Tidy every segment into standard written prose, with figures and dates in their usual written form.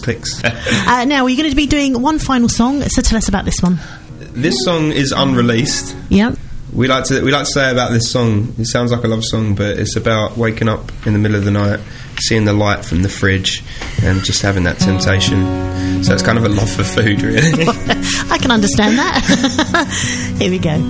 clicks. Now, we're going to be doing one final song, so tell us about this one. This song is unreleased. Yeah. We like to say about this song, it sounds like a love song, but it's about waking up in the middle of the night, seeing the light from the fridge, and just having that temptation. So it's kind of a love for food, really. I can understand that. Here we go.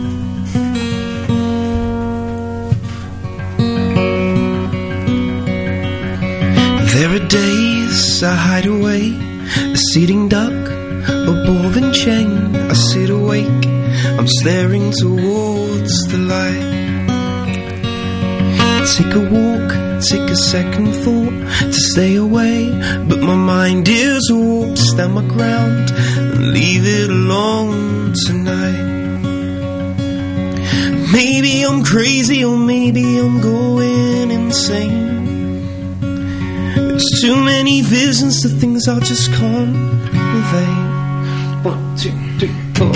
There are days I hide away, a sitting duck, a ball and chain. I sit awake, I'm staring towards the light. Take a walk, take a second thought to stay away, but my mind is warped. Stand my ground and leave it alone tonight. Maybe I'm crazy or maybe I'm going insane. There's too many visions of things I just can't evade. 1, 2, 3, 4.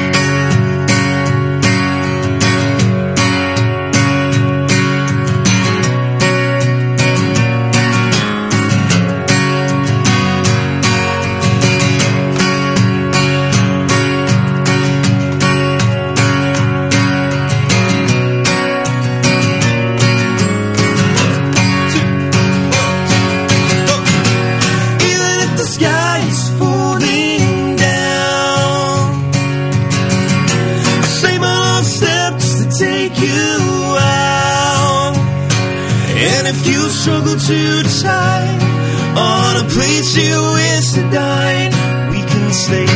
Struggle to decide on a place you wish to dine, we can stay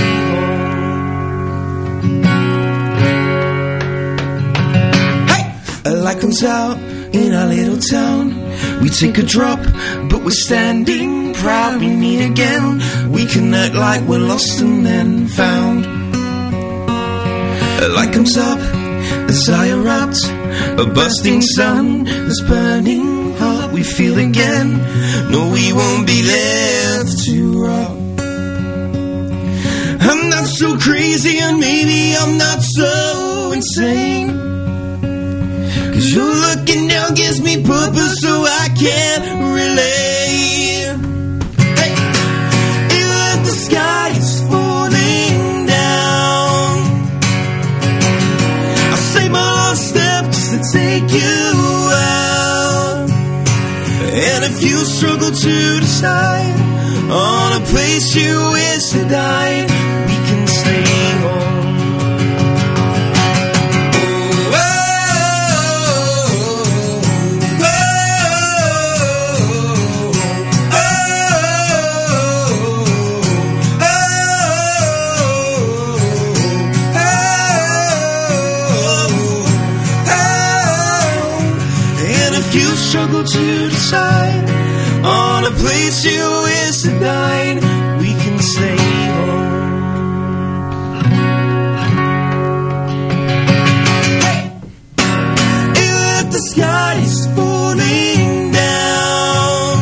home. Hey! A light comes out in our little town. We take a drop, but we're standing proud. We meet again, we can act like we're lost and then found. A light comes up as I erupt, a bursting sun that's burning. We feel again, no, we won't be left to rot. I'm not so crazy and maybe I'm not so insane, 'cause your looking down gives me purpose so I can't relate. Hey! Even if the sky is falling down, I'll save my last step just to take you out. And if you struggle to decide on a place you wish to dine, we can stay home. Oh, oh, oh, oh, and if you struggle to decide on a place you wish to dine, we can stay home. Hey! Even if the sky is falling down,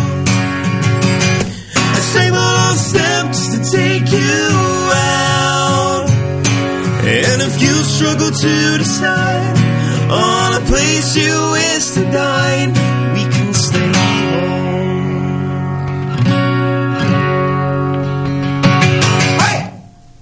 I save my last step just to take you out. And if you struggle to decide on a place you wish to dine,